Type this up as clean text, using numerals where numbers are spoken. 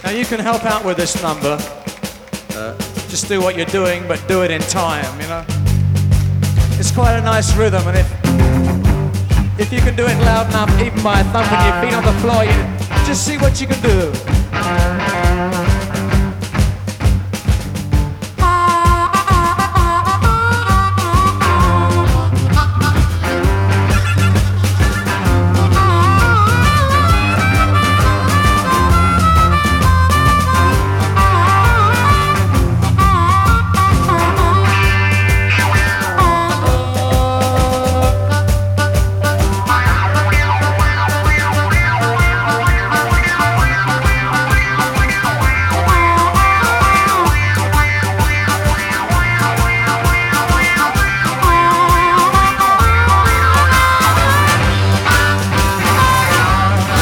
Now you can help out with this number. Just do what you're doing, but do it in time, you know? It's quite a nice rhythm, and if you can do it loud enough, even by thumping your feet on the floor, you just see what you can do.